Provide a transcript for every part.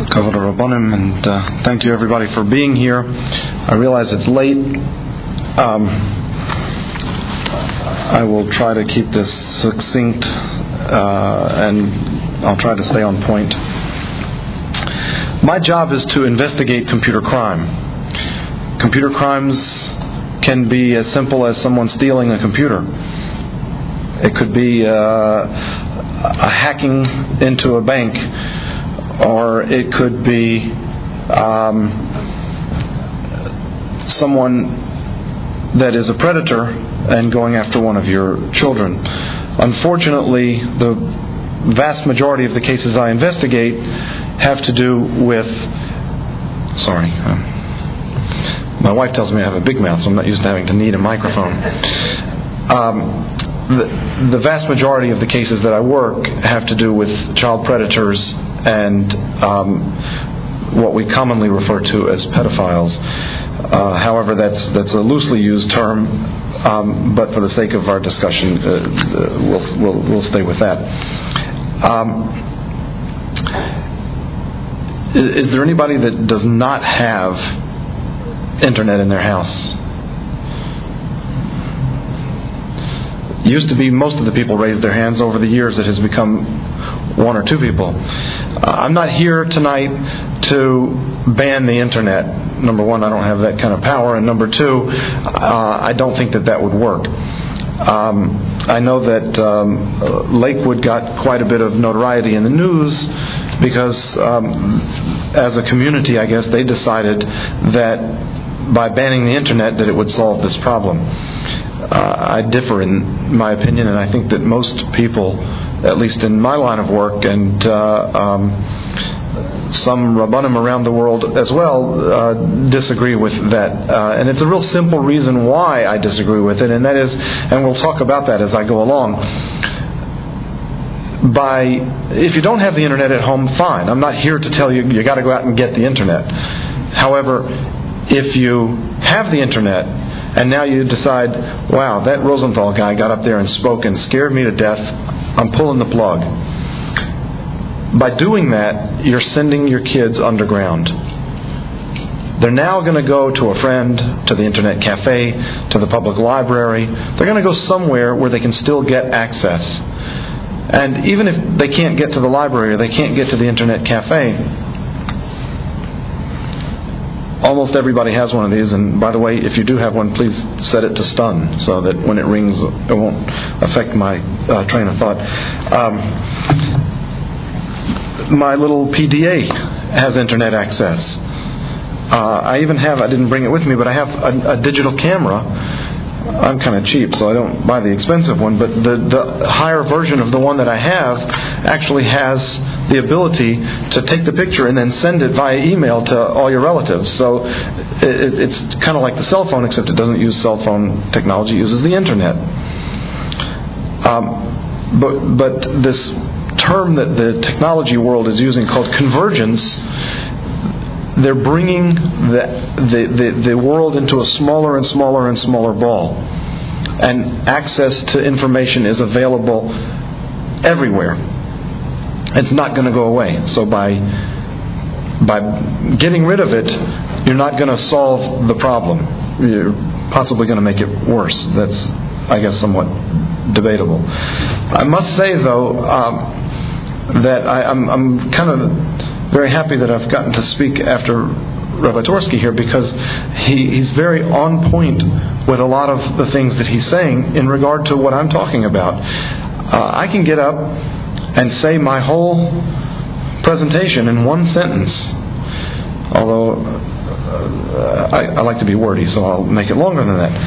Kavod Rabbanim, and thank you everybody for being here. I realize it's late. I will try to keep this succinct, and I'll try to stay on point. My job is to investigate computer crime. Computer crimes can be as simple as someone stealing a computer. It could be a hacking into a bank, or it could be someone that is a predator and going after one of your children. Unfortunately, the vast majority of the cases I investigate have to do with... my wife tells me I have a big mouth, so I'm not used to having to need a microphone. The vast majority of the cases that I work have to do with child predators and what we commonly refer to as pedophiles. However, that's a loosely used term, but for the sake of our discussion, we'll stay with that. Is there anybody that does not have internet in their house? Used to be most of the people raised their hands. Over the years it has become one or two people. I'm not here tonight to ban the internet. Number one, I don't have that kind of power, and number two, I don't think that would work. I know that Lakewood got quite a bit of notoriety in the news because as a community, I guess, they decided that by banning the internet that it would solve this problem. I differ in my opinion, and I think that most people, at least in my line of work, and some Rabbanim around the world as well, disagree with that. And it's a real simple reason why I disagree with it, and that is, and we'll talk about that as I go along, if you don't have the internet at home, fine. I'm not here to tell you got to go out and get the internet. However, if you have the internet and now you decide, wow, that Rosenthal guy got up there and spoke and scared me to death, I'm pulling the plug. By doing that, you're sending your kids underground. They're now going to go to a friend, to the internet cafe, to the public library. They're going to go somewhere where they can still get access. And even if they can't get to the library or they can't get to the internet cafe, almost everybody has one of these. And by the way, if you do have one, please set it to stun so that when it rings, it won't affect my train of thought. My little PDA has internet access. I didn't bring it with me, but I have a digital camera. I'm kind of cheap, so I don't buy the expensive one, but the higher version of the one that I have actually has the ability to take the picture and then send it via email to all your relatives. So it's kind of like the cell phone, except it doesn't use cell phone technology, it uses the internet. But this term that the technology world is using called convergence, they're bringing the world into a smaller and smaller and smaller ball. And access to information is available everywhere. It's not going to go away. So by getting rid of it, you're not going to solve the problem. You're possibly going to make it worse. That's, I guess, somewhat debatable. I must say, though, that I'm kind of very happy that I've gotten to speak after Rabbi Torsky here, because he's very on point with a lot of the things that he's saying in regard to what I'm talking about. I can get up and say my whole presentation in one sentence, although I like to be wordy, so I'll make it longer than that.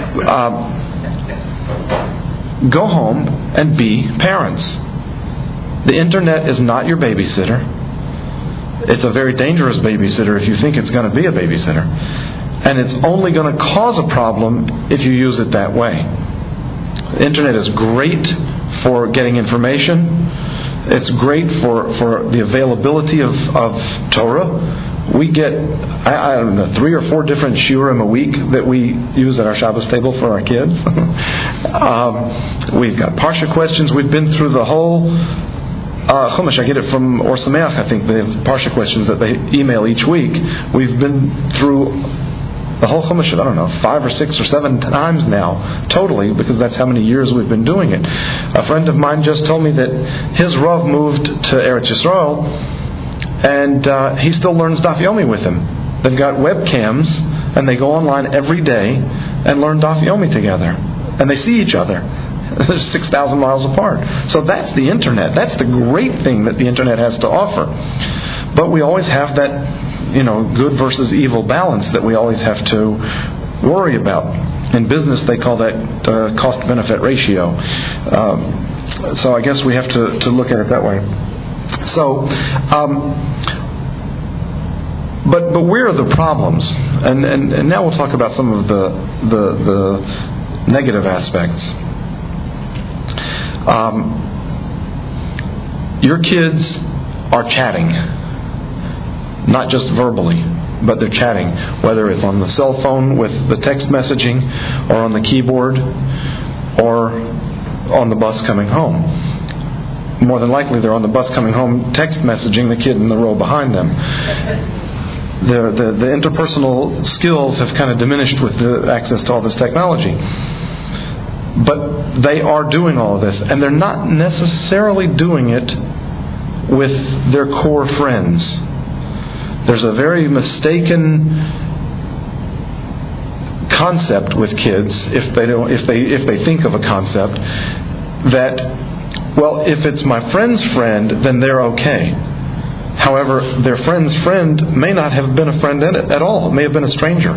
Go home and be parents. The internet is not your babysitter. It's a very dangerous babysitter if you think it's going to be a babysitter. And it's only going to cause a problem if you use it that way. The internet is great for getting information. It's great for the availability of Torah. We get, I don't know, 3 or 4 different shiurim a week that we use at our Shabbos table for our kids. We've got Parsha questions. We've been through the whole Chumash, I get it from Or Sameach, I think. They have Parsha questions that they email each week. We've been through the whole Chumash, I don't know, 5 or 6 or 7 times now, totally, because that's how many years we've been doing it. A friend of mine just told me that his Rav moved to Eretz Yisrael, and he still learns Daf Yomi with him. They've got webcams, and they go online every day and learn Daf Yomi together. And they see each other. They're 6,000 miles apart. So that's the Internet. That's the great thing that the Internet has to offer. But we always have that, good versus evil balance that we always have to worry about. In business, they call that cost-benefit ratio. So I guess we have to look at it that way. So, but where are the problems? And now we'll talk about some of the negative aspects. Your kids are chatting, not just verbally, but they're chatting, whether it's on the cell phone with the text messaging, or on the keyboard, or on the bus coming home. More than likely, they're on the bus coming home text messaging the kid in the row behind them. The interpersonal skills have kind of diminished with the access to all this technology. But they are doing all of this, and they're not necessarily doing it with their core friends. There's a very mistaken concept with kids, if they think of a concept, that, well, if it's my friend's friend, then they're okay. However, their friend's friend may not have been a friend at all. It may have been a stranger.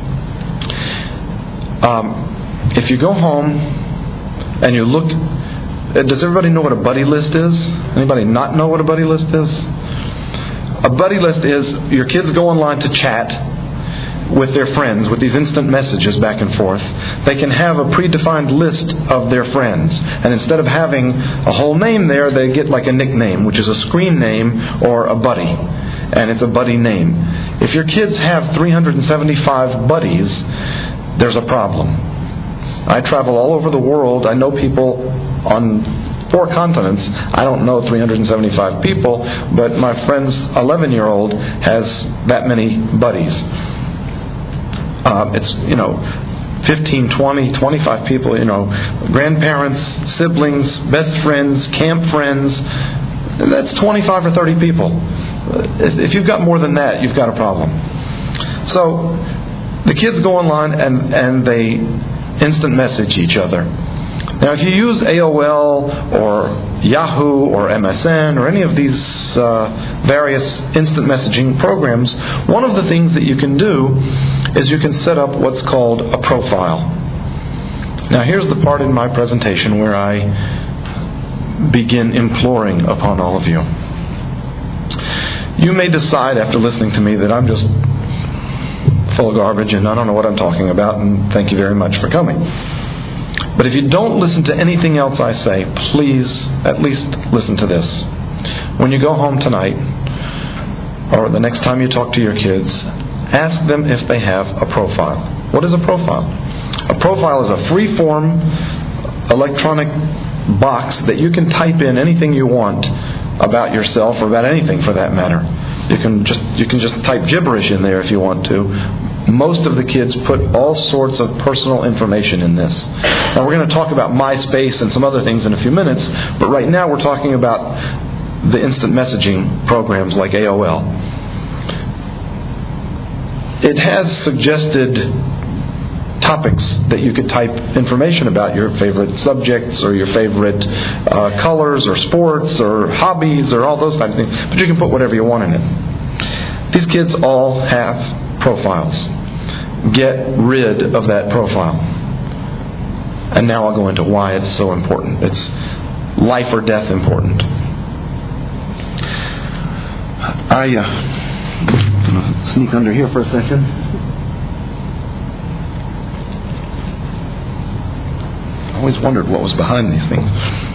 If you go home and you look, does everybody know what a buddy list is? Anybody not know what a buddy list is? A buddy list is your kids go online to chat with their friends, with these instant messages back and forth. They can have a predefined list of their friends. And instead of having a whole name there, they get like a nickname, which is a screen name or a buddy. And it's a buddy name. If your kids have 375 buddies, there's a problem. I travel all over the world. I know people on 4 continents. I don't know 375 people, but my friend's 11-year-old has that many buddies. It's 15, 20, 25 people, grandparents, siblings, best friends, camp friends. That's 25 or 30 people. If you've got more than that, you've got a problem. So the kids go online and they instant message each other. Now, if you use AOL or Yahoo or MSN or any of these various instant messaging programs, one of the things that you can do is you can set up what's called a profile. Now, here's the part in my presentation where I begin imploring upon all of you. You may decide after listening to me that I'm just full of garbage and I don't know what I'm talking about, and thank you very much for coming. But if you don't listen to anything else I say, please at least listen to this. When you go home tonight, or the next time you talk to your kids, ask them if they have a profile. What is a profile? A profile is a free-form electronic box that you can type in anything you want about yourself, or about anything for that matter. You can just type gibberish in there if you want to. Most of the kids put all sorts of personal information in this. Now we're going to talk about MySpace and some other things in a few minutes, but right now we're talking about the instant messaging programs like AOL. It has suggested topics that you could type information about, your favorite subjects or your favorite colors or sports or hobbies or all those types of things, but you can put whatever you want in it. These kids all have profiles. Get rid of that profile. And now I'll go into why it's so important. It's life or death important. I'm going to sneak under here for a second. I always wondered what was behind these things.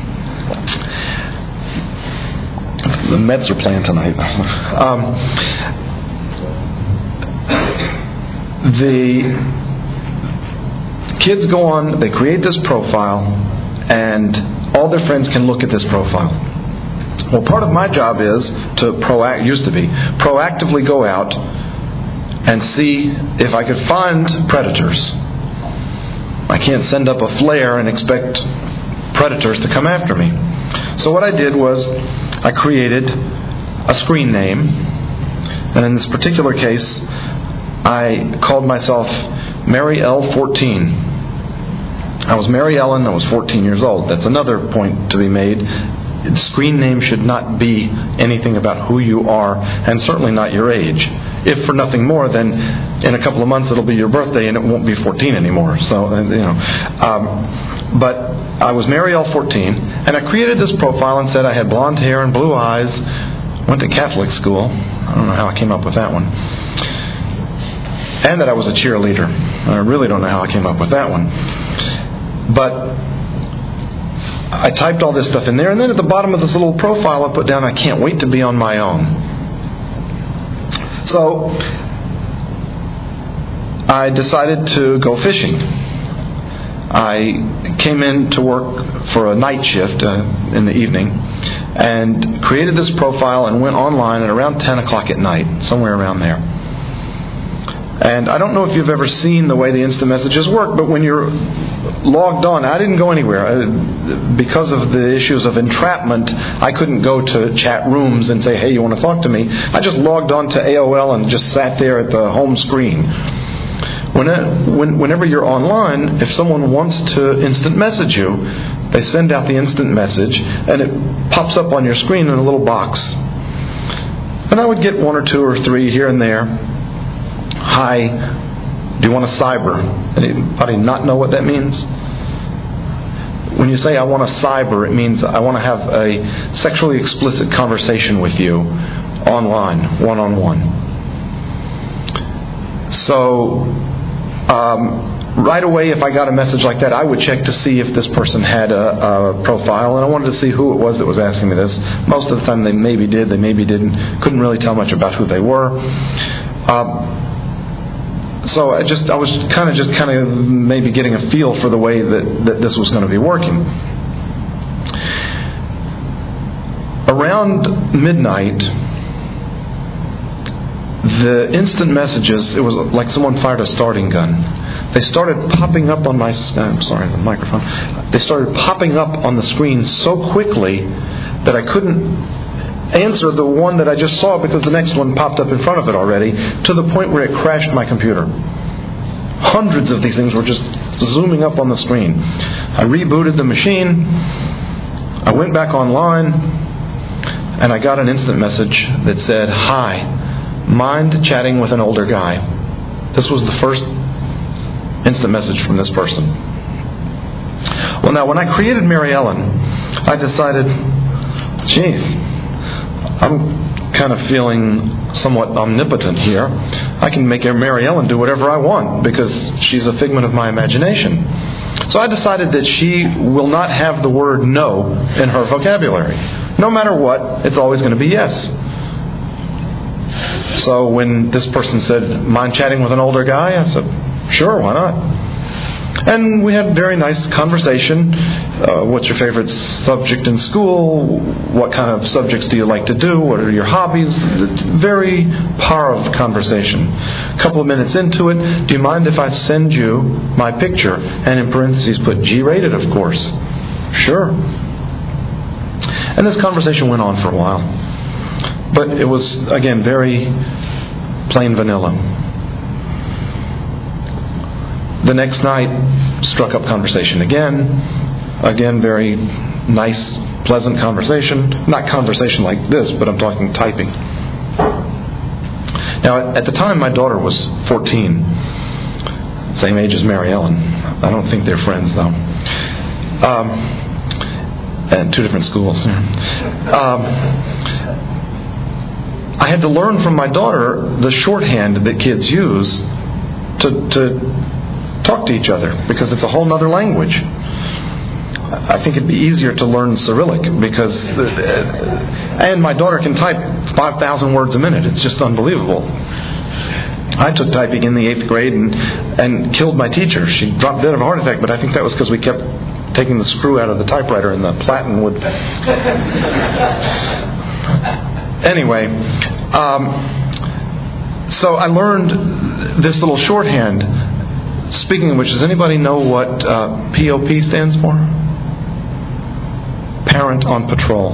The Mets are playing tonight. The kids go on, they create this profile, and all their friends can look at this profile. Well, part of my job is to proactively go out and see if I could find predators. I can't send up a flare and expect predators to come after me. So what I did was I created a screen name, and in this particular case I called myself Mary L. 14. I was Mary Ellen, I was 14 years old. That's another point to be made. The screen name should not be anything about who you are, and certainly not your age. If for nothing more, then in a couple of months it'll be your birthday and it won't be 14 anymore. So, but I was Mary L. 14, and I created this profile and said I had blonde hair and blue eyes, went to Catholic school. I don't know how I came up with that one. And that I was a cheerleader. I really don't know how I came up with that one. But I typed all this stuff in there, and then at the bottom of this little profile I put down, I can't wait to be on my own. So I decided to go fishing. I came in to work for a night shift in the evening and created this profile and went online at around 10 o'clock at night, somewhere around there. And I don't know if you've ever seen the way the instant messages work, but when you're logged on, I didn't go anywhere. Because of the issues of entrapment, I couldn't go to chat rooms and say, hey, you want to talk to me? I just logged on to AOL and just sat there at the home screen. Whenever you're online, if someone wants to instant message you, they send out the instant message, and it pops up on your screen in a little box. And I would get one or two or three here and there. Hi, do you want a cyber? Anybody not know what that means? When you say I want a cyber, it means I want to have a sexually explicit conversation with you online, one-on-one. So, right away, if I got a message like that, I would check to see if this person had a profile, and I wanted to see who it was that was asking me this. Most of the time they maybe did, they maybe didn't. Couldn't really tell much about who they were. So I was kind of maybe getting a feel for the way that this was going to be working. Around midnight, the instant messages, it was like someone fired a starting gun. They started popping up on the microphone. They started popping up on the screen so quickly that I couldn't answer the one that I just saw because the next one popped up in front of it already, to the point where it crashed my computer. Hundreds of these things were just zooming up on the screen. I rebooted the machine. I went back online, and I got an instant message that said, "Hi, mind chatting with an older guy." This was the first instant message from this person. Well, now, when I created Mary Ellen, I decided, I'm kind of feeling somewhat omnipotent here. I can make Mary Ellen do whatever I want because she's a figment of my imagination. So I decided that she will not have the word no in her vocabulary. No matter what, it's always going to be yes. So when this person said, mind chatting with an older guy, I said, sure, why not? And we had a very nice conversation. What's your favorite subject in school? What kind of subjects do you like to do? What are your hobbies? It's very parved conversation. A couple of minutes into it, do you mind if I send you my picture? And in parentheses put G-rated, of course. Sure. And this conversation went on for a while. But it was, again, very plain vanilla. The next night, struck up conversation again. Again, very nice, pleasant conversation. Not conversation like this, but I'm talking typing. Now, at the time, my daughter was 14. Same age as Mary Ellen. I don't think they're friends, though. And two different schools. I had to learn from my daughter the shorthand that kids use to talk to each other, because it's a whole other language. I think it'd be easier to learn Cyrillic because, and my daughter can type 5,000 words a minute. It's just unbelievable. I took typing in the 8th grade and killed my teacher. She dropped dead of a heart attack, but I think that was because we kept taking the screw out of the typewriter and the platen would... Anyway, so I learned this little shorthand. Speaking of which, does anybody know what POP stands for? Parent on Patrol.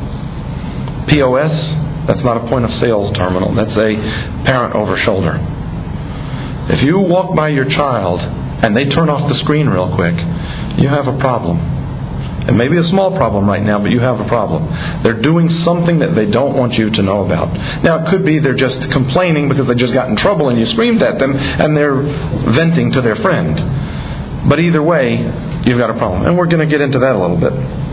POS, that's not a point of sales terminal. That's a parent over shoulder. If you walk by your child and they turn off the screen real quick, you have a problem. It may be a small problem right now, but you have a problem. They're doing something that they don't want you to know about. Now, it could be they're just complaining because they just got in trouble and you screamed at them and they're venting to their friend. But either way, you've got a problem. And we're going to get into that a little bit.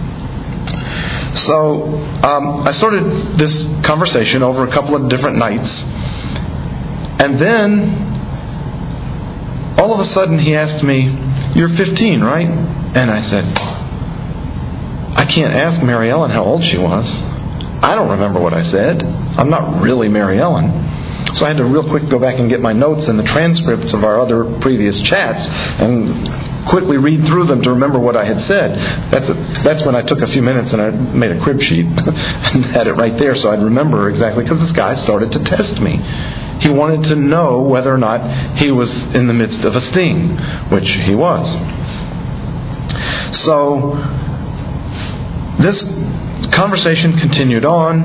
So, I started this conversation over a couple of different nights. And then, all of a sudden he asked me, "You're 15, right?" And I said, "I can't ask Mary Ellen how old she was. I don't remember what I said. I'm not really Mary Ellen." So I had to real quick go back and get my notes and the transcripts of our other previous chats and quickly read through them to remember what I had said. That's when I took a few minutes and I made a crib sheet and had it right there so I'd remember exactly, because this guy started to test me. He wanted to know whether or not he was in the midst of a sting, which he was. So this conversation continued on,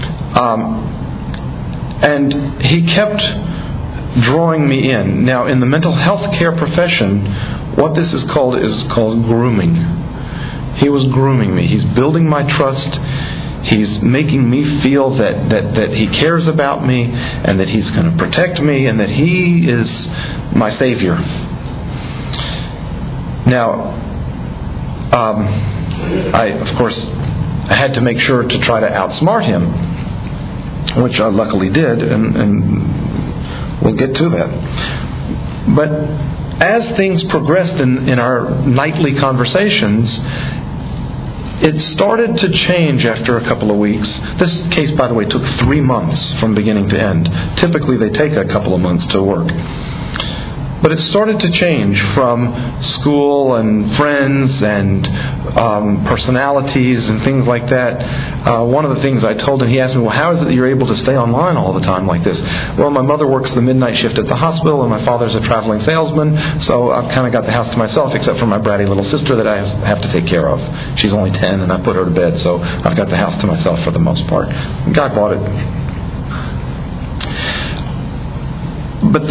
and he kept drawing me in. Now, in the mental health care profession, what this is called grooming. He was grooming me. He's building my trust. He's making me feel that he cares about me and that he's going to protect me and that he is my savior. Now, of course, I had to make sure to try to outsmart him, which I luckily did, and we'll get to that. But as things progressed in our nightly conversations, it started to change after a couple of weeks. This case, by the way, took 3 months from beginning to end. Typically, they take a couple of months to work. But it started to change from school and friends and personalities and things like that. One of the things I told him, he asked me, "Well, how is it that you're able to stay online all the time like this?" "Well, my mother works the midnight shift at the hospital and my father's a traveling salesman, so I've kind of got the house to myself except for my bratty little sister that I have to take care of. She's only 10 and I put her to bed, so I've got the house to myself for the most part." The guy bought it. But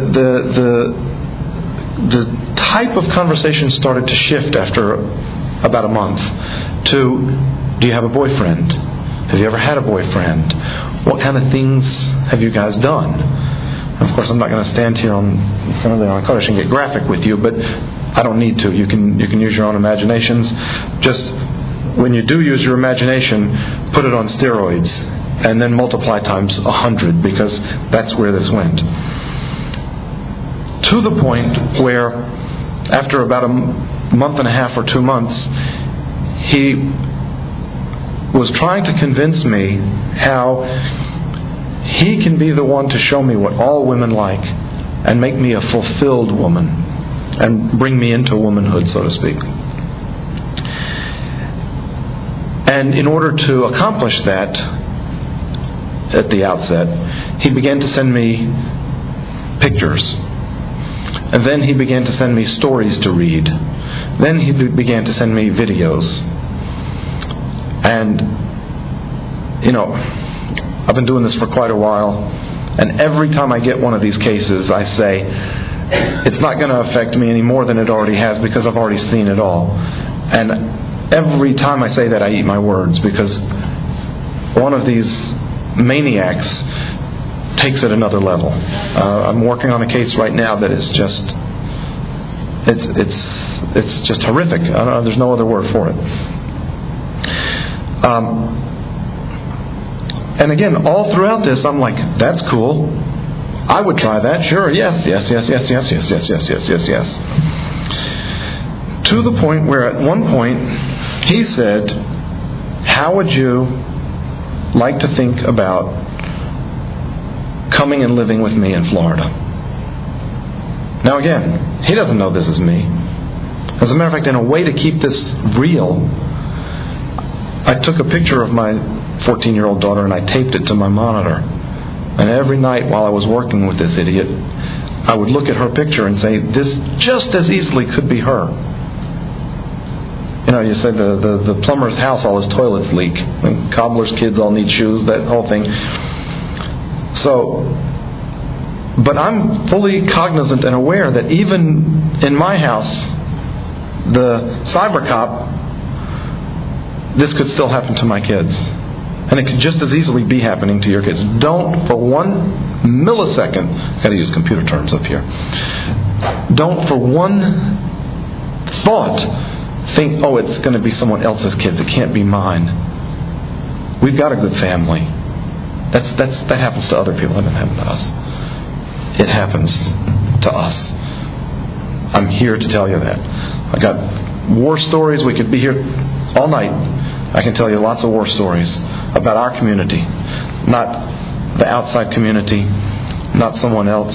the type of conversation started to shift after about a month to, "Do you have a boyfriend? Have you ever had a boyfriend? What kind of things have you guys done?" And of course, I'm not going to stand here in front of the Kodesh and get graphic with you, but I don't need to. You can use your own imaginations. Just when you do use your imagination, put it on steroids and then multiply times 100, because that's where this went. To the point where, after about a month and a half or 2 months, he was trying to convince me how he can be the one to show me what all women like and make me a fulfilled woman and bring me into womanhood, so to speak. And in order to accomplish that, at the outset, he began to send me pictures. And then he began to send me stories to read. Then he began to send me videos. And, I've been doing this for quite a while. And every time I get one of these cases, I say, it's not going to affect me any more than it already has, because I've already seen it all. And every time I say that, I eat my words, because one of these maniacs takes it another level. I'm working on a case right now that is just, it's just horrific. There's no other word for it. And again, all throughout this, I'm like, that's cool. I would try that. Sure, yes. To the point where at one point he said, "How would you like to think about coming and living with me in Florida?" Now again, he doesn't know this is me. As a matter of fact, in a way to keep this real, I took a picture of my 14-year-old daughter and I taped it to my monitor. And every night while I was working with this idiot, I would look at her picture and say, this just as easily could be her. You know, you say the plumber's house, all his toilets leak. And cobbler's kids all need shoes, that whole thing. So, but I'm fully cognizant and aware that even in my house, the cyber cop, this could still happen to my kids. And it could just as easily be happening to your kids. Don't for 1 millisecond, I've got to use computer terms up here. Don't for one thought think, oh, it's going to be someone else's kids. It can't be mine. We've got a good family. That happens to other people. It doesn't happen to us. It happens to us. I'm here to tell you that. I got war stories. We could be here all night. I can tell you lots of war stories about our community, not the outside community, not someone else.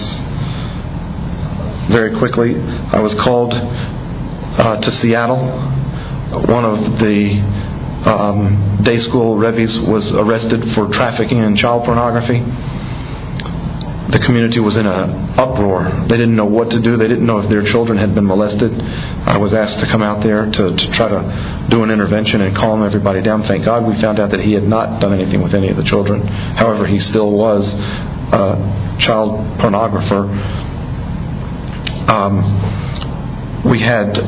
Very quickly, I was called to Seattle. One of the day school Rebbe's was arrested for trafficking in child pornography. The community was in an uproar. They didn't know what to do. They didn't know if their children had been molested. I was asked to come out there to try to do an intervention and calm everybody down. Thank God we found out that he had not done anything with any of the children. However, he still was a child pornographer. We had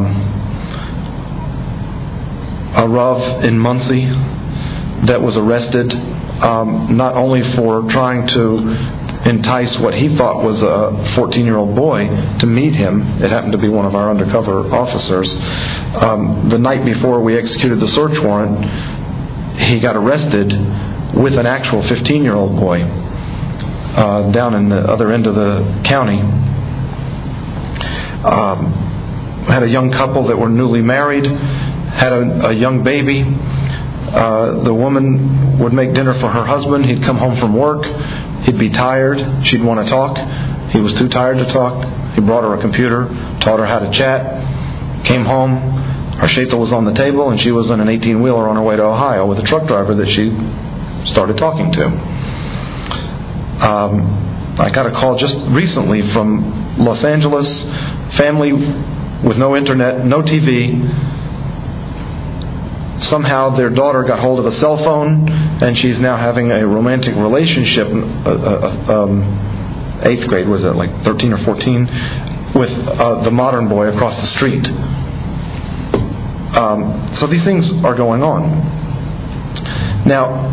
a Rav in Muncie that was arrested not only for trying to entice what he thought was a 14-year-old boy to meet him. It happened to be one of our undercover officers. The night before we executed the search warrant, he got arrested with an actual 15-year-old boy down in the other end of the county. Had a young couple that were newly married, had a young baby. The woman would make dinner for her husband. He'd come home from work. He'd be tired. She'd want to talk. He was too tired to talk. He brought her a computer, taught her how to chat, came home. Her shaitel was on the table, and she was in an 18-wheeler on her way to Ohio with a truck driver that she started talking to. I got a call just recently from Los Angeles, family with no internet, no TV. Somehow their daughter got hold of a cell phone, and she's now having a romantic relationship, 8th grade, was it like 13 or 14, with the modern boy across the street. So these things are going on. Now,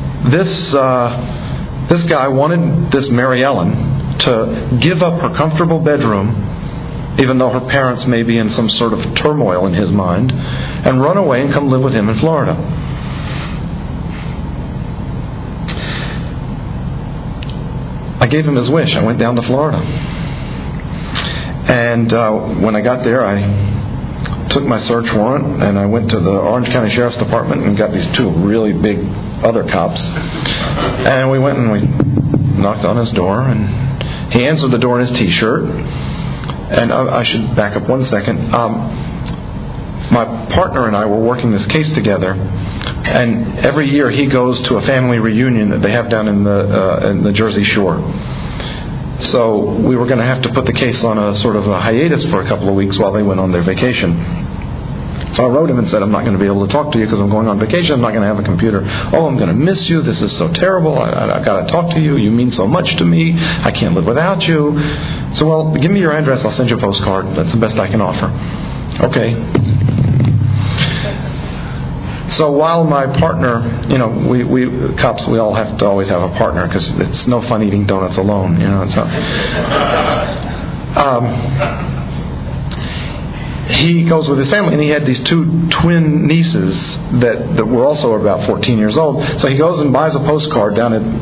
this guy wanted this Mary Ellen to give up her comfortable bedroom, even though her parents may be in some sort of turmoil in his mind, and run away and come live with him in Florida. I gave him his wish. I went down to Florida. And when I got there, I took my search warrant and I went to the Orange County Sheriff's Department and got these 2 really big other cops. And we went and we knocked on his door, and he answered the door in his T-shirt. And I should back up 1 second. My partner and I were working this case together, and every year he goes to a family reunion that they have down in the Jersey Shore. So we were going to have to put the case on a sort of a hiatus for a couple of weeks while they went on their vacation. So I wrote him and said, I'm not going to be able to talk to you because I'm going on vacation. I'm not going to have a computer. Oh, I'm going to miss you. This is so terrible. I've got to talk to you. You mean so much to me. I can't live without you. So, well, give me your address. I'll send you a postcard. That's the best I can offer. Okay. So while my partner, we cops, we all have to always have a partner because it's no fun eating donuts alone. He goes with his family, and he had these 2 twin nieces that were also about 14 years old. So he goes and buys a postcard down at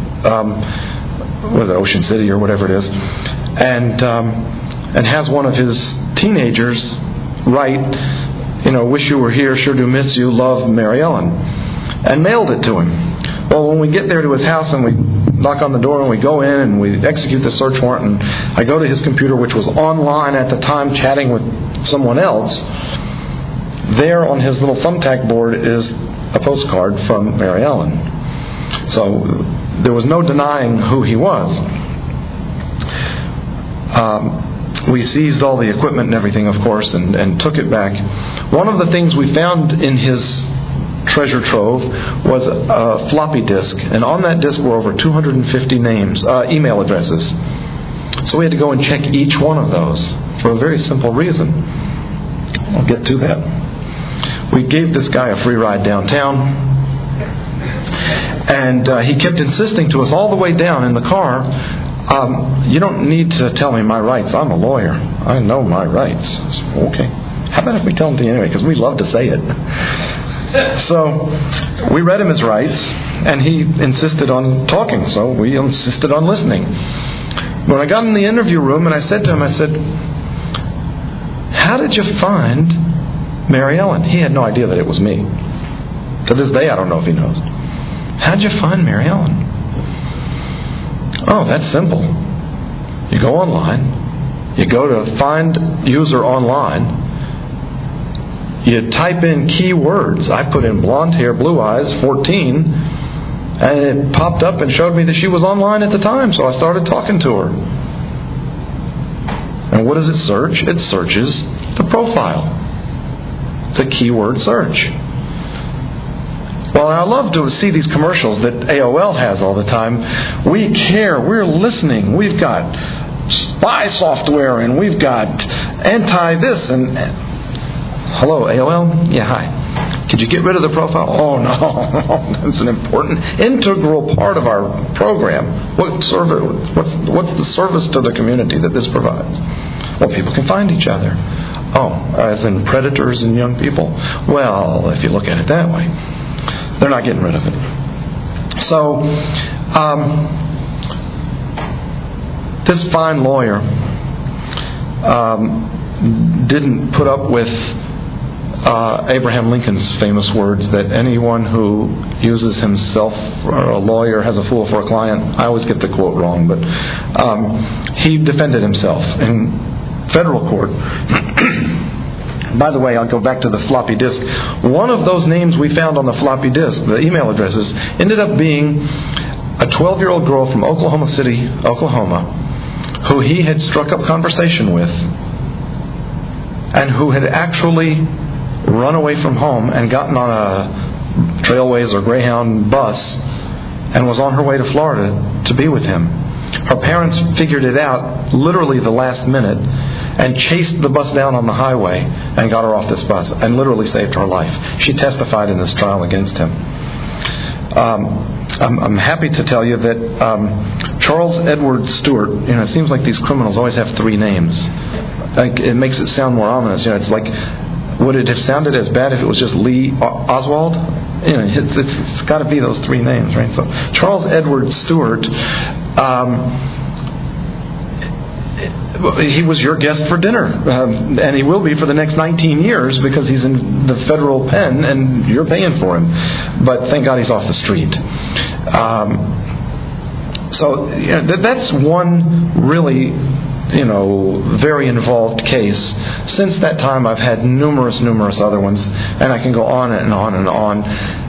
Ocean City or whatever it is, and has one of his teenagers write, wish you were here, sure do miss you, love, Mary Ellen, and mailed it to him. Well, when we get there to his house and we knock on the door, and we go in and we execute the search warrant. And I go to his computer, which was online at the time, chatting with someone else. There on his little thumbtack board is a postcard from Mary Ellen. So there was no denying who he was. We seized all the equipment and everything, of course, and took it back. One of the things we found in his treasure trove was a floppy disk, and on that disk were over 250 names, email addresses. So we had to go and check each one of those for a very simple reason. I'll get to that. We gave this guy a free ride downtown, and he kept insisting to us all the way down in the car, you don't need to tell me my rights. I'm a lawyer. I know my rights. I said, okay. How about if we tell them to you anyway? Because we love to say it. So we read him his rights, and he insisted on talking, so we insisted on listening. When I got in the interview room and I said to him, I said, how did you find Mary Ellen? He had no idea that it was me. To this day, I don't know if he knows. How did you find Mary Ellen? Oh, that's simple. You go online, you go to find user online, you type in keywords. I put in blonde hair, blue eyes, 14, and it popped up and showed me that she was online at the time, so I started talking to her. And what does it search? It searches the profile. It's a keyword search. Well, I love to see these commercials that AOL has all the time. We care. We're listening. We've got spy software, and we've got anti-this and... Hello, AOL? Yeah, hi. Could you get rid of the profile? Oh, no. That's an important, integral part of our program. What's the service to the community that this provides? Well, people can find each other. Oh, as in predators and young people. Well, if you look at it that way, they're not getting rid of it. So, this fine lawyer didn't put up with Abraham Lincoln's famous words that anyone who uses himself or a lawyer has a fool for a client. I always get the quote wrong, but he defended himself in federal court. By the way, I'll go back to the floppy disk. One of those names we found on the floppy disk, the email addresses, ended up being a 12-year-old girl from Oklahoma City, Oklahoma, who he had struck up conversation with, and who had actually run away from home and gotten on a Trailways or Greyhound bus and was on her way to Florida to be with him. Her parents figured it out literally the last minute and chased the bus down on the highway and got her off this bus and literally saved her life. She testified in this trial against him. I'm happy to tell you that Charles Edward Stewart, it seems like these criminals always have three names. Like, it makes it sound more ominous. It's like, would it have sounded as bad if it was just Lee Oswald? It's got to be those three names, right? So Charles Edward Stewart, he was your guest for dinner, and he will be for the next 19 years because he's in the federal pen and you're paying for him. But thank God he's off the street. So that's one really, very involved case. Since that time, I've had numerous other ones, and I can go on and on and on.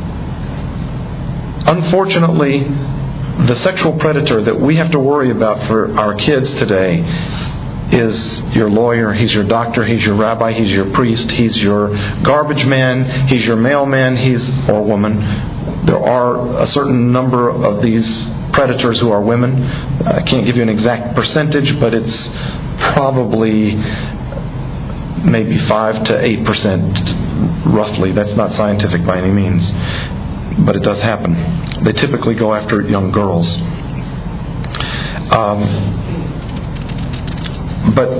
Unfortunately, the sexual predator that we have to worry about for our kids today is your lawyer, he's your doctor, he's your rabbi, he's your priest, he's your garbage man, he's your mailman, or woman. There are a certain number of these predators who are women. I can't give you an exact percentage, but it's probably maybe 5 to 8% roughly. That's not scientific by any means, but it does happen. They typically go after young girls. But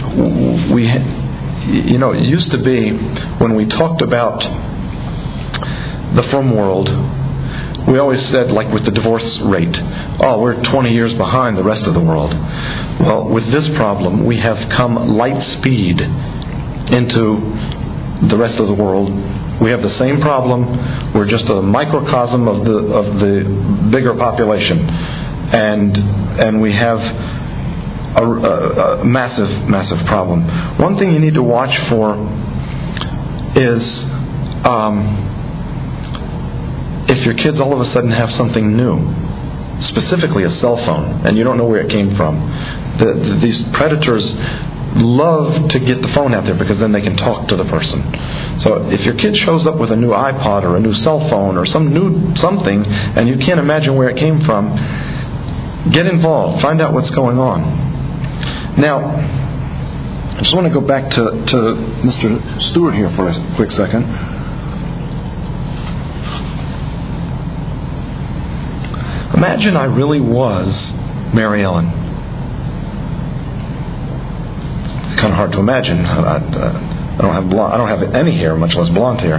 it used to be when we talked about the frum world, we always said, like with the divorce rate, we're 20 years behind the rest of the world. Well, with this problem, we have come light speed into the rest of the world. We have the same problem. We're just a microcosm of the bigger population. and we have a massive problem. One thing you need to watch for is if your kids all of a sudden have something new, specifically a cell phone, and you don't know where it came from. These predators love to get the phone out there because then they can talk to the person. So if your kid shows up with a new iPod or a new cell phone or some new something, and you can't imagine where it came from, get involved. Find out what's going on. Now, I just want to go back to Mr. Stewart here for a quick second. Imagine I really was Mary Ellen. It's kind of hard to imagine. I don't have any hair, much less blonde hair.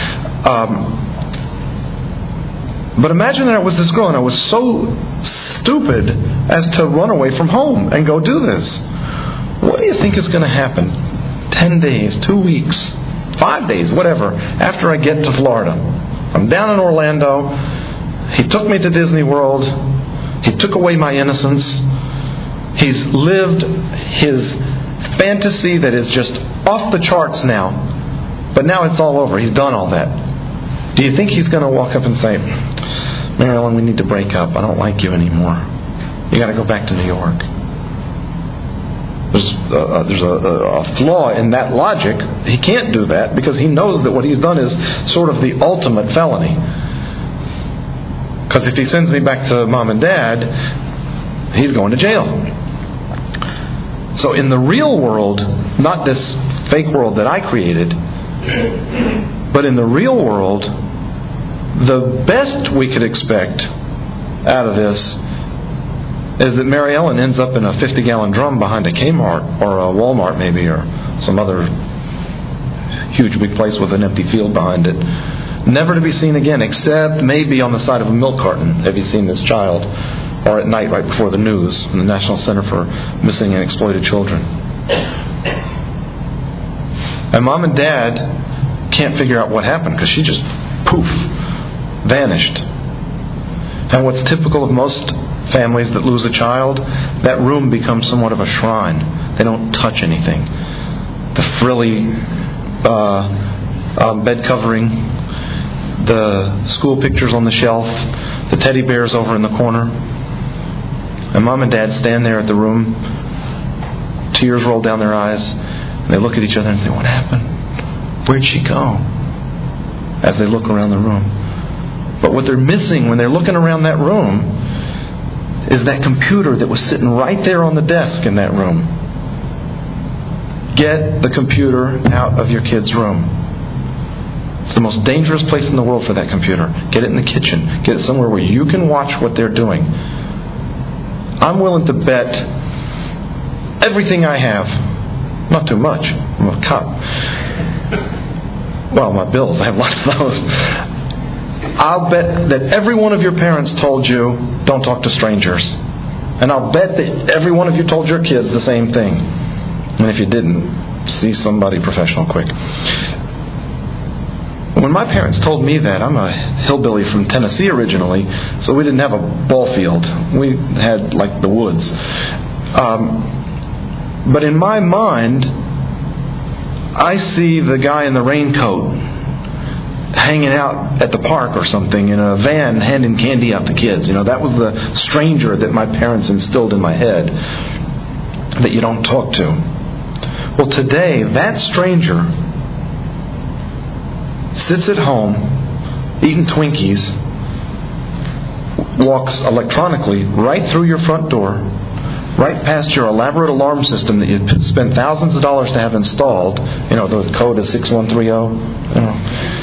But imagine that I was this girl and I was so stupid as to run away from home and go do this. What do you think is going to happen 10 days, 2 weeks, 5 days, whatever, after I get to Florida? I'm down in Orlando. He took me to Disney World. He took away my innocence. He's lived his fantasy that is just off the charts now. But now it's all over. He's done all that. Do you think he's going to walk up and say, Mary Ellen, we need to break up. I don't like you anymore. You got to go back to New York. There's a flaw in that logic. He can't do that because he knows that what he's done is sort of the ultimate felony. Because if he sends me back to Mom and Dad, he's going to jail. So in the real world, not this fake world that I created, but in the real world, the best we could expect out of this is that Mary Ellen ends up in a 50-gallon drum behind a Kmart or a Walmart maybe, or some other huge big place with an empty field behind it. Never to be seen again, except maybe on the side of a milk carton. Have you seen this child? Or at night right before the news in the National Center for Missing and Exploited Children. And Mom and Dad can't figure out what happened because she just, poof, vanished. And what's typical of most families that lose a child, that room becomes somewhat of a shrine. They don't touch anything. The frilly bed covering, the school pictures on the shelf, the teddy bears over in the corner. And Mom and Dad stand there at the room, tears roll down their eyes, and they look at each other and say, what happened? Where'd she go? As they look around the room. But what they're missing when they're looking around that room is that computer that was sitting right there on the desk in that room. Get the computer out of your kid's room. It's the most dangerous place in the world for that computer. Get it in the kitchen. Get it somewhere where you can watch what they're doing. I'm willing to bet everything I have, not too much, I'm a cop. Well, my bills, I have lots of those. I'll bet that every one of your parents told you, don't talk to strangers. And I'll bet that every one of you told your kids the same thing. And if you didn't, see somebody professional quick. When my parents told me that, I'm a hillbilly from Tennessee originally, so we didn't have a ball field. We had like the woods. But in my mind, I see the guy in the raincoat hanging out at the park or something in a van handing candy out to kids. You know, that was the stranger that my parents instilled in my head that you don't talk to. Well, today, that stranger sits at home, eating Twinkies, walks electronically right through your front door, right past your elaborate alarm system that you spend thousands of dollars to have installed. You know, the code is 6130. You know.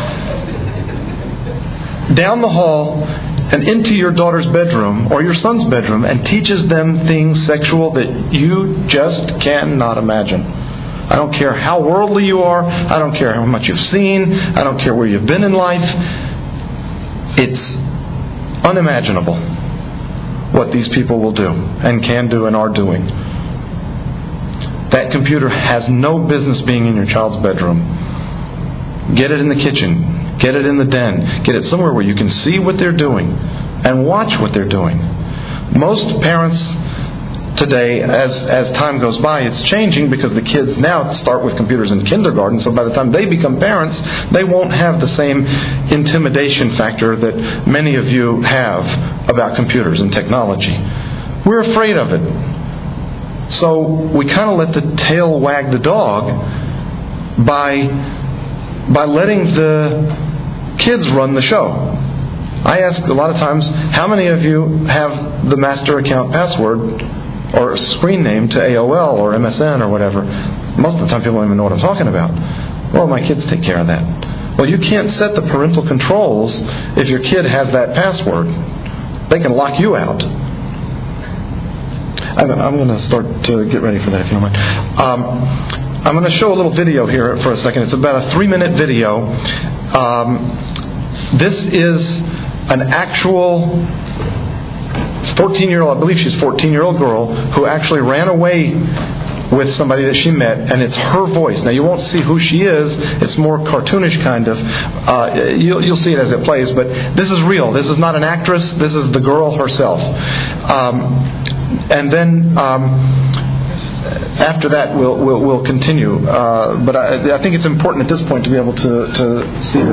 Down the hall and into your daughter's bedroom or your son's bedroom and teaches them things sexual that you just cannot imagine. I don't care how worldly you are. I don't care how much you've seen. I don't care where you've been in life. It's unimaginable what these people will do and can do and are doing. That computer has no business being in your child's bedroom. Get it in the kitchen. Get it in the den. Get it somewhere where you can see what they're doing and watch what they're doing. Most parents today, as time goes by, it's changing because the kids now start with computers in kindergarten, so by the time they become parents, they won't have the same intimidation factor that many of you have about computers and technology. We're afraid of it. So we kind of let the tail wag the dog by letting the kids run the show. I ask a lot of times, how many of you have the master account password or screen name to AOL or MSN or whatever? Most of the time people don't even know what I'm talking about. Well, my kids take care of that. Well, you can't set the parental controls if your kid has that password. They can lock you out. I'm going to start to get ready for that if you don't mind. I'm going to show a little video here for a second. It's about a 3-minute video. This is an actual 14-year-old, I believe she's a 14-year-old girl, who actually ran away with somebody that she met, and it's her voice. Now, you won't see who she is. It's more cartoonish kind of. You'll see it as it plays, but this is real. This is not an actress. This is the girl herself. And then after that, we'll continue. But I think it's important at this point to be able to see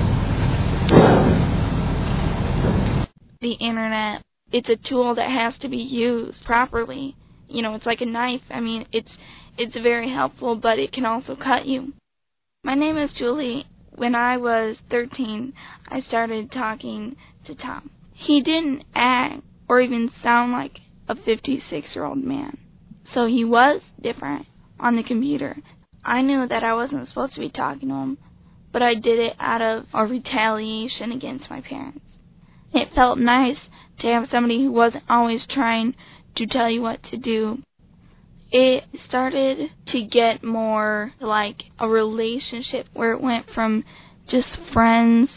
this. The internet, it's a tool that has to be used properly. You know, it's like a knife. I mean, it's very helpful, but it can also cut you. My name is Julie. When I was 13, I started talking to Tom. He didn't act or even sound like a 56-year-old man. So he was different on the computer. I knew that I wasn't supposed to be talking to him, but I did it out of a retaliation against my parents. It felt nice to have somebody who wasn't always trying to tell you what to do. It started to get more like a relationship where it went from just friends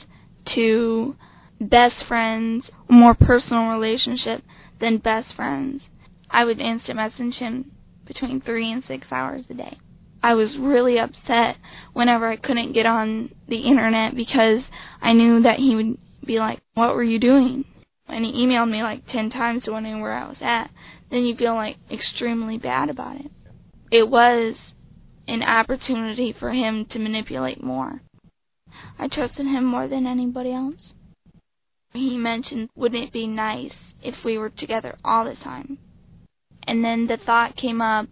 to best friends, a more personal relationship than best friends. I would instant message him between 3 and 6 hours a day. I was really upset whenever I couldn't get on the internet because I knew that he would be like, "What were you doing?" And he emailed me like 10 times to wondering where I was at. Then you feel like extremely bad about it. It was an opportunity for him to manipulate more. I trusted him more than anybody else. He mentioned, wouldn't it be nice if we were together all the time? And then the thought came up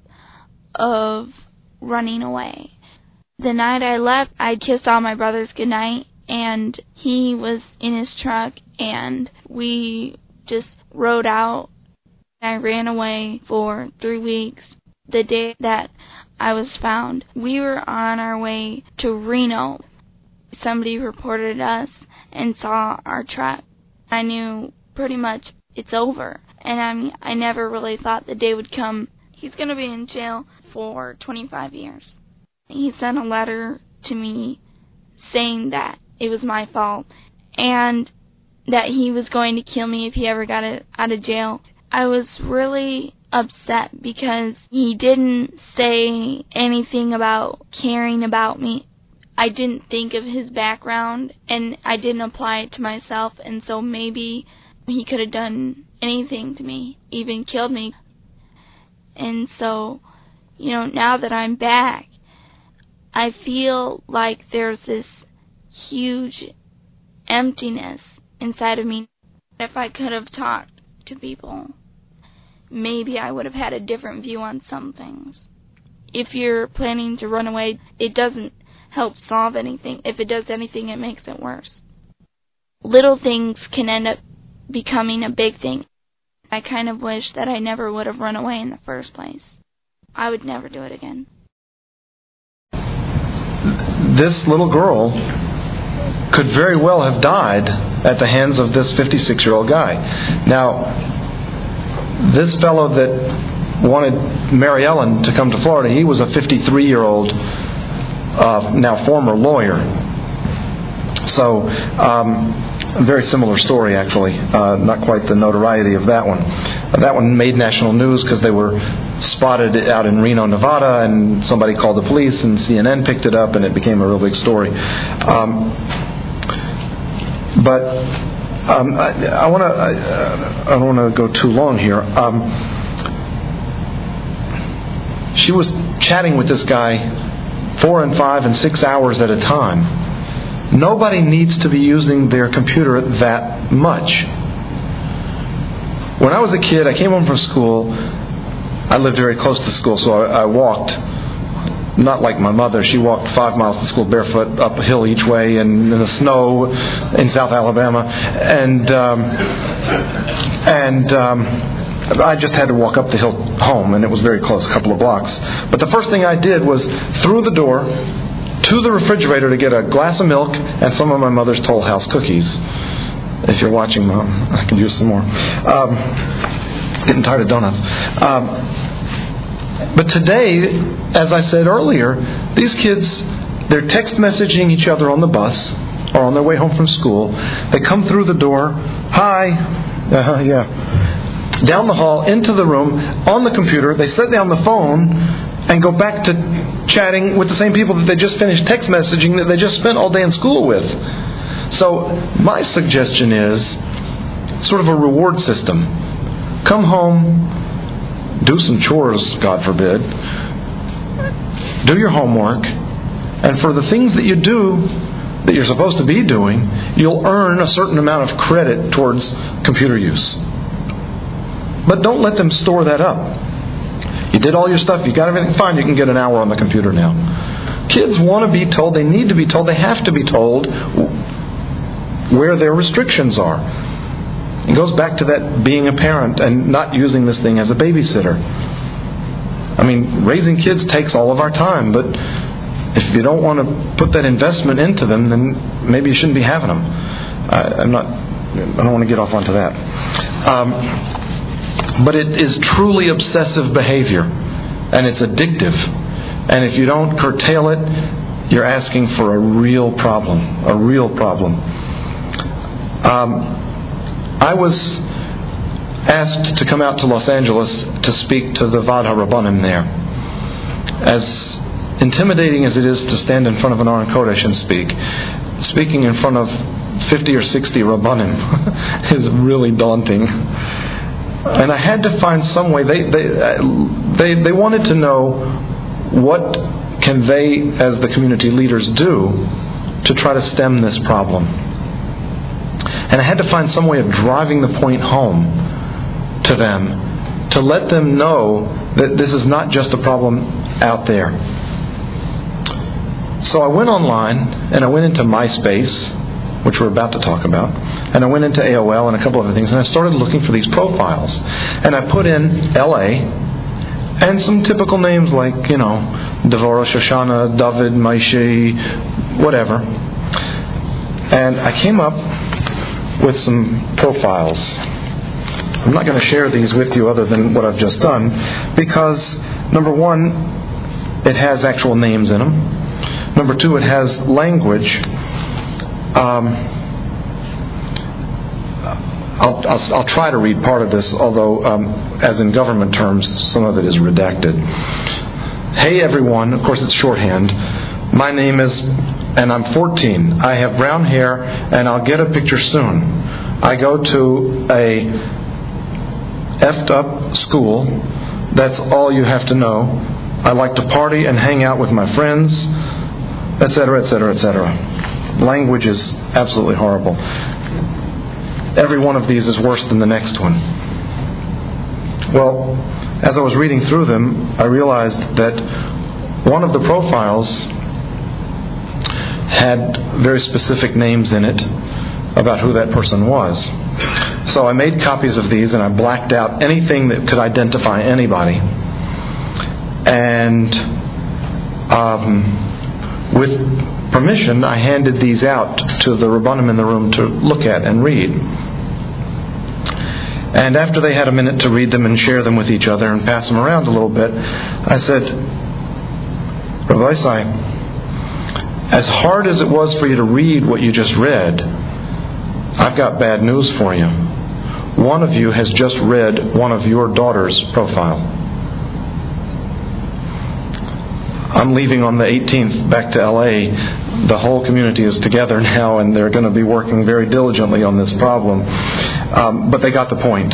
of running away. The night I left, I kissed all my brothers goodnight, and he was in his truck, and we just rode out. I ran away for 3 weeks. The day that I was found, we were on our way to Reno. Somebody reported us and saw our truck. I knew pretty much it's over. And I never really thought the day would come. He's going to be in jail for 25 years. He sent a letter to me saying that it was my fault and that he was going to kill me if he ever got out of jail. I was really upset because he didn't say anything about caring about me. I didn't think of his background, and I didn't apply it to myself, and so maybe he could have done anything to me, even killed me. And so, you know, now that I'm back, I feel like there's this huge emptiness inside of me. If I could have talked to people, maybe I would have had a different view on some things. If you're planning to run away, it doesn't help solve anything. If it does anything, it makes it worse. Little things can end up becoming a big thing. I kind of wish that I never would have run away in the first place. I would never do it again. This little girl could very well have died at the hands of this 56-year-old guy. Now, this fellow that wanted Mary Ellen to come to Florida, he was a 53-year-old, now former lawyer. So, a very similar story, actually. Not quite the notoriety of that one. That one made national news because they were spotted out in Reno, Nevada, and somebody called the police, and CNN picked it up, and it became a real big story. But I don't want to go too long here. She was chatting with this guy 4 and 5 and 6 hours at a time. Nobody needs to be using their computer that much. When I was a kid, I came home from school. I lived very close to school, so I walked. Not like my mother. She walked 5 miles to school barefoot up a hill each way and in the snow in South Alabama. And I just had to walk up the hill home, and it was very close, a couple of blocks. But the first thing I did was through the door to the refrigerator to get a glass of milk and some of my mother's Toll House cookies. If you're watching, Mom, I could use some more. Getting tired of donuts. But today, as I said earlier, these kids, they're text messaging each other on the bus or on their way home from school. They come through the door, hi, yeah, down the hall, into the room, on the computer. They set down the phone and go back to chatting with the same people that they just finished text messaging that they just spent all day in school with. So my suggestion is sort of a reward system. Come home, do some chores, God forbid, do your homework, and for the things that you do that you're supposed to be doing, you'll earn a certain amount of credit towards computer use. But don't let them store that up. You did all your stuff, you got everything fine, you can get an hour on the computer now. Kids want to be told, they need to be told, they have to be told where their restrictions are. It goes back to that being a parent and not using this thing as a babysitter. I mean, raising kids takes all of our time, but if you don't want to put that investment into them, then maybe you shouldn't be having them. I don't want to get off onto that. But it is truly obsessive behavior, and it's addictive. And if you don't curtail it, you're asking for a real problem. A real problem. I was asked to come out to Los Angeles to speak to the Vadha Rabbanim there. As intimidating as it is to stand in front of an Aron Kodesh and speaking in front of 50 or 60 Rabbanim is really daunting. And I had to find some way. They wanted to know what can they, as the community leaders, do to try to stem this problem. And I had to find some way of driving the point home to them, to let them know that this is not just a problem out there. So I went online, and I went into MySpace, which we're about to talk about, and I went into AOL and a couple other things, and I started looking for these profiles. And I put in LA, and some typical names like, Devorah, Shoshana, David, Maishi, whatever. And I came up with some profiles. I'm not going to share these with you other than what I've just done, because number one, it has actual names in them. Number two, it has language. I'll try to read part of this, although as in government terms, some of it is redacted. Hey everyone, of course it's shorthand. My name is, and I'm 14. I have brown hair, and I'll get a picture soon. I go to a effed up school. That's all you have to know. I like to party and hang out with my friends, etc., etc., etc. Language is absolutely horrible. Every one of these is worse than the next one. Well, as I was reading through them, I realized that one of the profiles had very specific names in it about who that person was. So I made copies of these, and I blacked out anything that could identify anybody. And with permission, I handed these out to the Rabbanim in the room to look at and read. And after they had a minute to read them and share them with each other and pass them around a little bit, I said, Rabbi Isai, as hard as it was for you to read what you just read, I've got bad news for you. One of you has just read one of your daughter's profile. I'm leaving on the 18th back to L.A. The whole community is together now, and they're going to be working very diligently on this problem. But they got the point.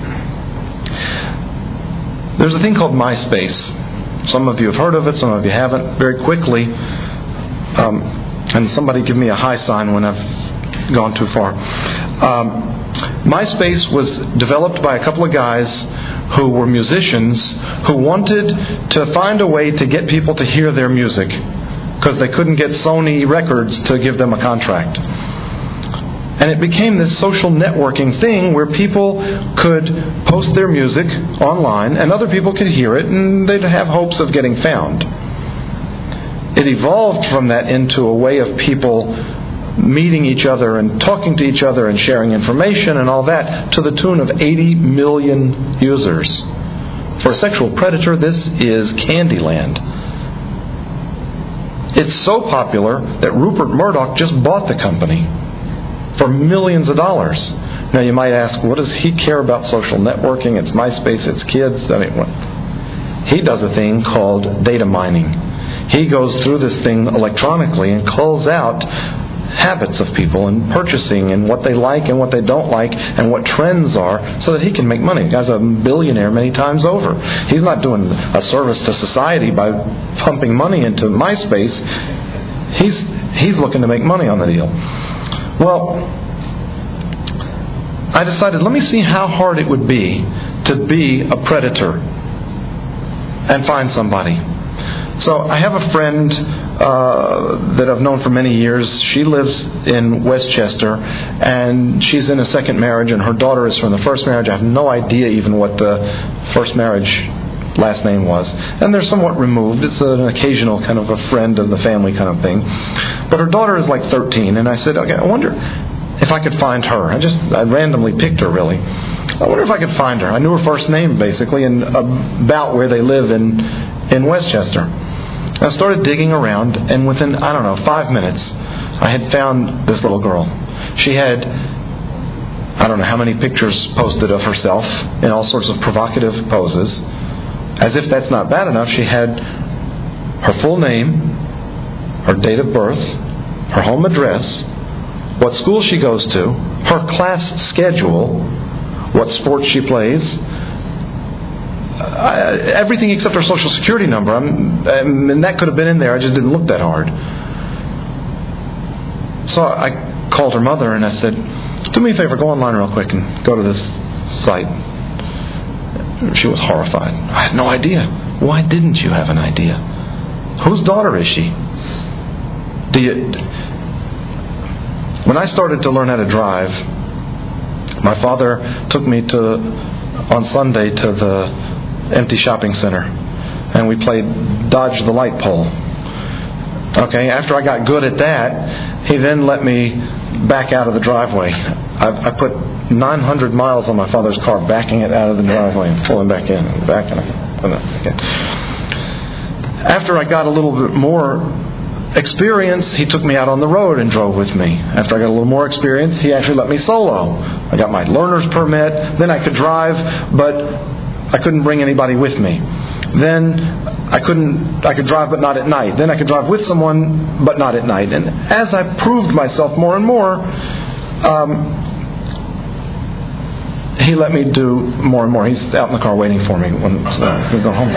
There's a thing called MySpace. Some of you have heard of it, some of you haven't. Very quickly, and somebody give me a high sign when I've gone too far. MySpace was developed by a couple of guys who were musicians who wanted to find a way to get people to hear their music because they couldn't get Sony Records to give them a contract. And it became this social networking thing where people could post their music online and other people could hear it and they'd have hopes of getting found. It evolved from that into a way of people meeting each other and talking to each other and sharing information and all that to the tune of 80 million users. For a sexual predator, this is Candyland. It's so popular that Rupert Murdoch just bought the company for millions of dollars. Now you might ask, what does he care about social networking? It's MySpace, it's kids. I mean, he does a thing called data mining. He goes through this thing electronically and calls out habits of people and purchasing and what they like and what they don't like and what trends are so that he can make money. The guy's a billionaire many times over. He's not doing a service to society by pumping money into MySpace. He's looking to make money on the deal. Well, I decided, let me see how hard it would be to be a predator and find somebody. So I have a friend that I've known for many years. She lives in Westchester, and she's in a second marriage, and her daughter is from the first marriage. I have no idea even what the first marriage last name was. And they're somewhat removed. It's an occasional kind of a friend of the family kind of thing. But her daughter is like 13, and I said, okay, I wonder if I could find her. I randomly picked her, really. I wonder if I could find her. I knew her first name, basically, and about where they live in Westchester. I started digging around, and within, 5 minutes, I had found this little girl. She had, I don't know how many pictures posted of herself in all sorts of provocative poses. As if that's not bad enough, she had her full name, her date of birth, her home address, what school she goes to, her class schedule, what sports she plays, everything except her social security number. And that could have been in there. I just didn't look that hard. So I called her mother and I said, do me a favor, go online real quick and go to this site. She was horrified. I had no idea. Why didn't you have an idea? Whose daughter is she? When I started to learn how to drive, my father took me on Sunday to the empty shopping center, and we played Dodge the Light Pole. Okay, after I got good at that, he then let me back out of the driveway. I put 900 miles on my father's car, backing it out of the driveway and pulling back in and back and back in. After I got a little bit more experience, he took me out on the road and drove with me. After I got a little more experience, he actually let me solo. I got my learner's permit. Then I could drive, but I couldn't bring anybody with me. Then I could drive but not at night. Then I could drive with someone but not at night. And as I proved myself more and more, he let me do more and more. He's out in the car waiting for me when we go home.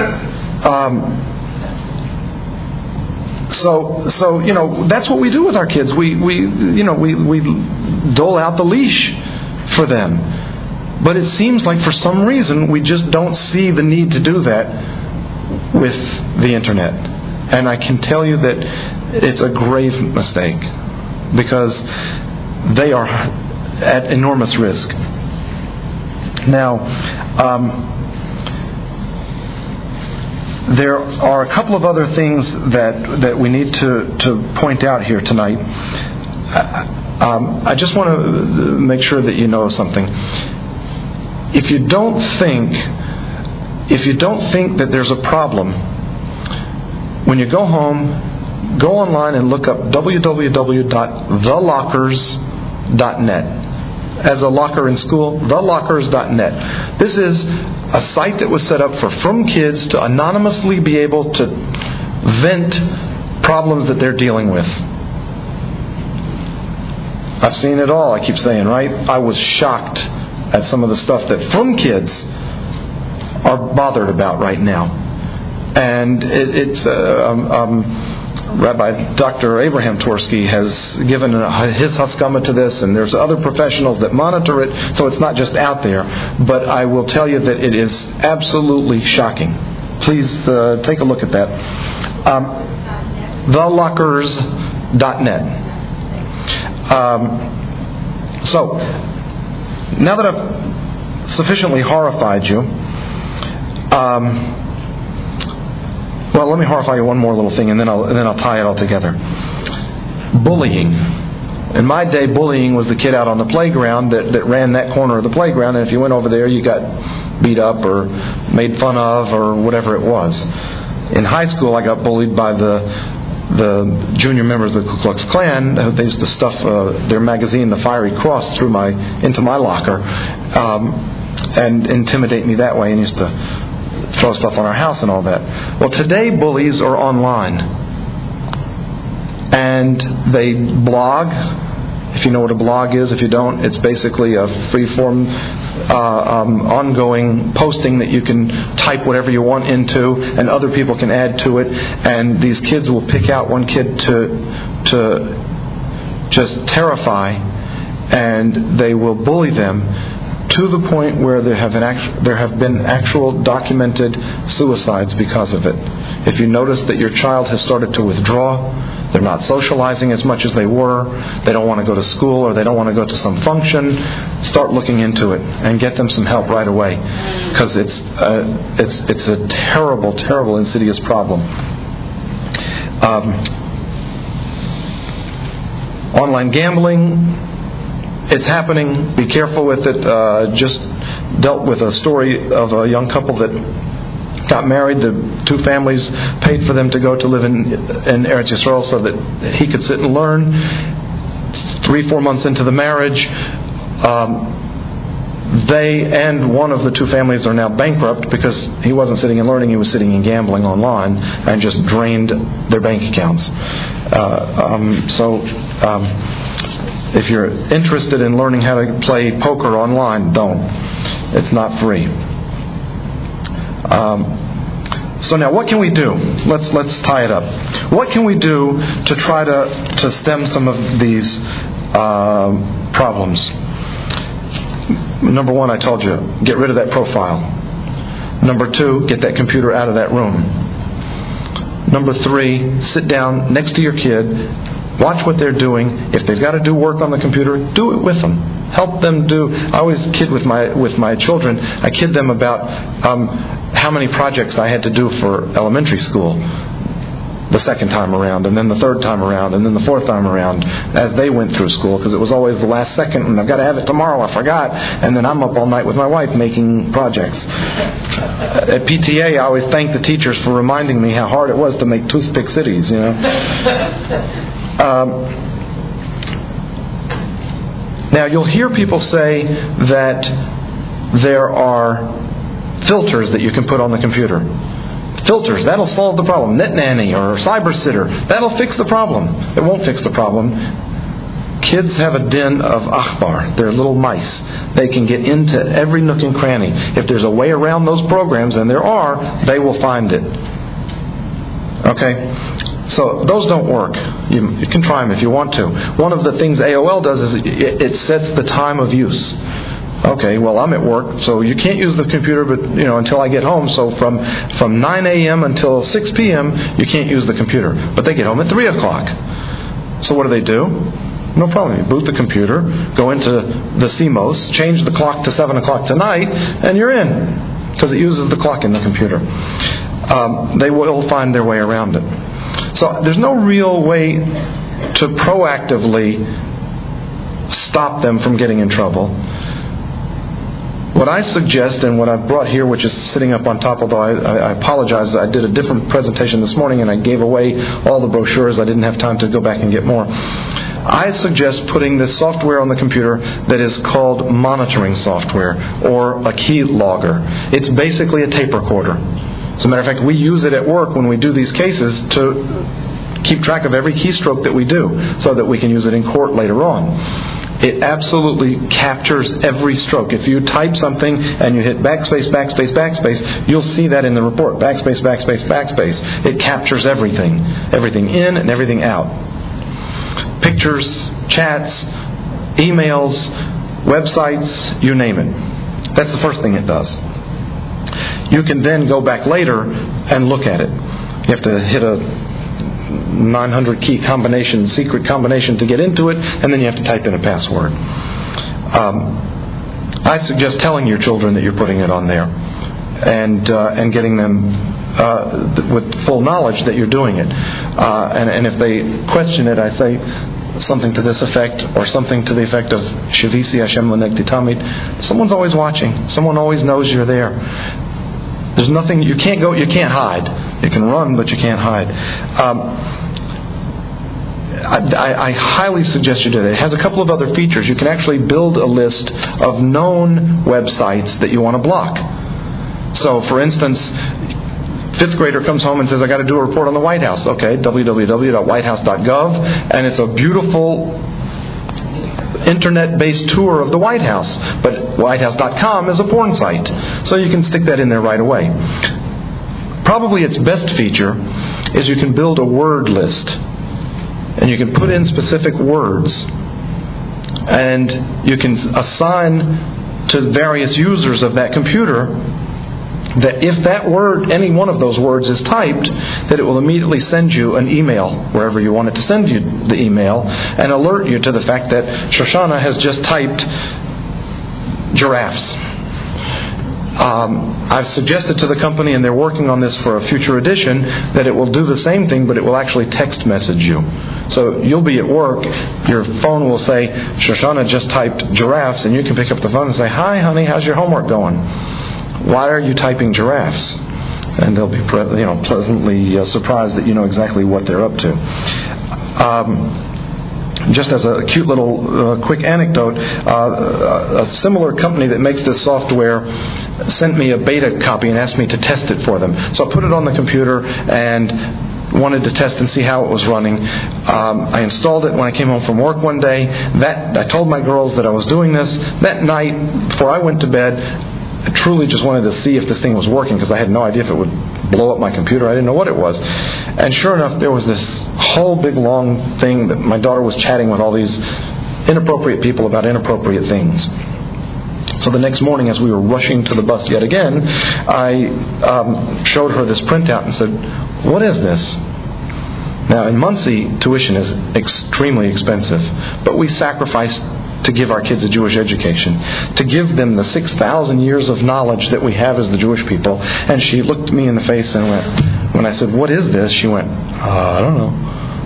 So that's what we do with our kids. We dole out the leash for them. But it seems like for some reason we just don't see the need to do that with the internet. And I can tell you that it's a grave mistake because they are at enormous risk. Now, there are a couple of other things that we need to point out here tonight. I just want to make sure that you know something. If you don't think that there's a problem, when you go home, go online and look up www.thelockers.net. As a locker in school, thelockers.net. This is a site that was set up from kids to anonymously be able to vent problems that they're dealing with. I've seen it all, I keep saying, right? I was shocked at some of the stuff that frum kids are bothered about right now. And Rabbi Dr. Abraham Twersky has given his haskama to this, and there's other professionals that monitor it, so it's not just out there. But I will tell you that it is absolutely shocking. Please take a look at that. thelockers.net. So, now that I've sufficiently horrified you, well, let me horrify you one more little thing, and then I'll tie it all together. Bullying. In my day, bullying was the kid out on the playground that ran that corner of the playground, and if you went over there, you got beat up or made fun of or whatever it was. In high school, I got bullied by the junior members of the Ku Klux Klan. They used to stuff their magazine, The Fiery Cross, into my locker and intimidate me that way, and used to throw stuff on our house and all that. Well, today bullies are online, and they blog. If you know what a blog is, if you don't, it's basically a free-form, ongoing posting that you can type whatever you want into, and other people can add to it. And these kids will pick out one kid to just terrify, and they will bully them to the point where there have been actual documented suicides because of it. If you notice that your child has started to withdraw, they're not socializing as much as they were, they don't want to go to school or they don't want to go to some function, start looking into it and get them some help right away, because it's a terrible, terrible, insidious problem. Online gambling, it's happening. Be careful with it. Just dealt with a story of a young couple that got married. The two families paid for them to go to live in Eretz Yisrael so that he could sit and learn. 3-4 months into the marriage, they and one of the two families are now bankrupt because he wasn't sitting and learning, he was sitting and gambling online and just drained their bank accounts. If you're interested in learning how to play poker online, don't. It's not free. So now, what can we do? Let's tie it up. What can we do to try to stem some of these problems? Number one, I told you, get rid of that profile. Number two, get that computer out of that room. Number three, sit down next to your kid. Watch what they're doing. If they've got to do work on the computer, do it with them. Help them do. I always kid with my children. I kid them about how many projects I had to do for elementary school the second time around, and then the third time around, and then the fourth time around as they went through school, because it was always the last second, and I've got to have it tomorrow, I forgot, and then I'm up all night with my wife making projects. At PTA, I always thank the teachers for reminding me how hard it was to make toothpick cities, you know. Now, you'll hear people say that there are filters that you can put on the computer. Filters, that'll solve the problem. NetNanny or CyberSitter, that'll fix the problem. It won't fix the problem. Kids have a den of akhbar. They're little mice. They can get into every nook and cranny. If there's a way around those programs, and there are, they will find it. Okay? So those don't work. You can try them if you want to. One of the things AOL does is it sets the time of use. Okay, well, I'm at work, so you can't use the computer, but until I get home. So from 9 a.m. until 6 p.m. you can't use the computer. But they get home at 3 o'clock. So what do? No problem. You boot the computer, go into the CMOS, change the clock to 7 o'clock tonight, and you're in, because it uses the clock in the computer. They will find their way around it. So there's no real way to proactively stop them from getting in trouble. What I suggest, and what I've brought here, which is sitting up on top, although I apologize, I did a different presentation this morning and I gave away all the brochures. I didn't have time to go back and get more. I suggest putting this software on the computer that is called monitoring software, or a key logger. It's basically a tape recorder. As a matter of fact, we use it at work when we do these cases to keep track of every keystroke that we do so that we can use it in court later on. It absolutely captures every stroke. If you type something and you hit backspace, backspace, backspace, you'll see that in the report. Backspace, backspace, backspace. It captures everything. Everything in and everything out. Pictures, chats, emails, websites, you name it. That's the first thing it does. You can then go back later and look at it. You have to hit a 900 key combination, secret combination to get into it, and then you have to type in a password. I suggest telling your children that you're putting it on there, and getting them with full knowledge that you're doing it. And if they question it, I say something to this effect, or something to the effect of Shavisi Hashem Lenegdi Tamid. Someone's always watching. Someone always knows you're there. There's nothing, you can't hide. You can run, but you can't hide. I highly suggest you do that. It has a couple of other features. You can actually build a list of known websites that you want to block. So, for instance, fifth grader comes home and says, I got to do a report on the White House. Okay, www.whitehouse.gov, and it's a beautiful internet-based tour of the White House, but whitehouse.com is a porn site, so you can stick that in there right away. Probably its best feature is you can build a word list, and you can put in specific words, and you can assign to various users of that computer that if that word, any one of those words is typed, that it will immediately send you an email wherever you want it to send you the email, and alert you to the fact that Shoshana has just typed giraffes. I've suggested to the company, and they're working on this for a future edition, that it will do the same thing, but it will actually text message you. So you'll be at work, your phone will say, Shoshana just typed giraffes, and you can pick up the phone and say, hi honey, how's your homework going? Why are you typing giraffes? And they'll be pleasantly surprised that you know exactly what they're up to. Just as a cute little quick anecdote, a similar company that makes this software sent me a beta copy and asked me to test it for them. So I put it on the computer and wanted to test and see how it was running. I installed it when I came home from work one day. I told my girls that I was doing this. That night, before I went to bed, I truly just wanted to see if this thing was working, because I had no idea if it would blow up my computer. I didn't know what it was. And sure enough, there was this whole big long thing that my daughter was chatting with all these inappropriate people about inappropriate things. So the next morning, as we were rushing to the bus yet again, I showed her this printout and said, what is this? Now, in Muncie, tuition is extremely expensive, but we sacrificed to give our kids a Jewish education, to give them the 6,000 years of knowledge that we have as the Jewish people. And she looked me in the face and went, when I said, what is this? She went, I don't know.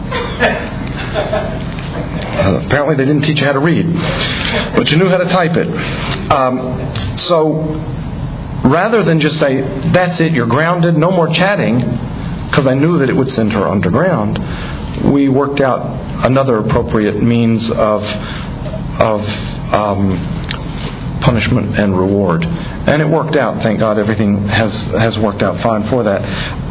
Apparently they didn't teach you how to read, but you knew how to type it. So rather than just say, that's it, you're grounded, no more chatting, because I knew that it would send her underground, we worked out another appropriate means of punishment and reward, and it worked out. Thank God, everything has worked out fine for that.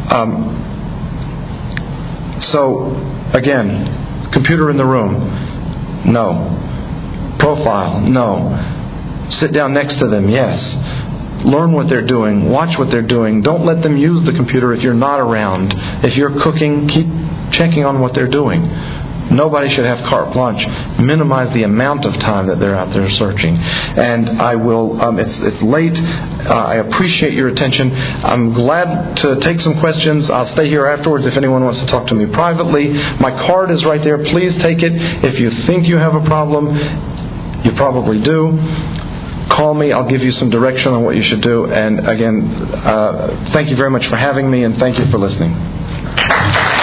So again, computer in the room, no. Profile, no. Sit down next to them, yes. Learn what they're doing. Watch what they're doing. Don't let them use the computer if you're not around. If you're cooking, keep checking on what they're doing. Nobody should have carte blanche. Minimize the amount of time that they're out there searching. And I will, it's late. I appreciate your attention. I'm glad to take some questions. I'll stay here afterwards if anyone wants to talk to me privately. My card is right there. Please take it. If you think you have a problem, you probably do. Call me. I'll give you some direction on what you should do. And again, thank you very much for having me, and thank you for listening.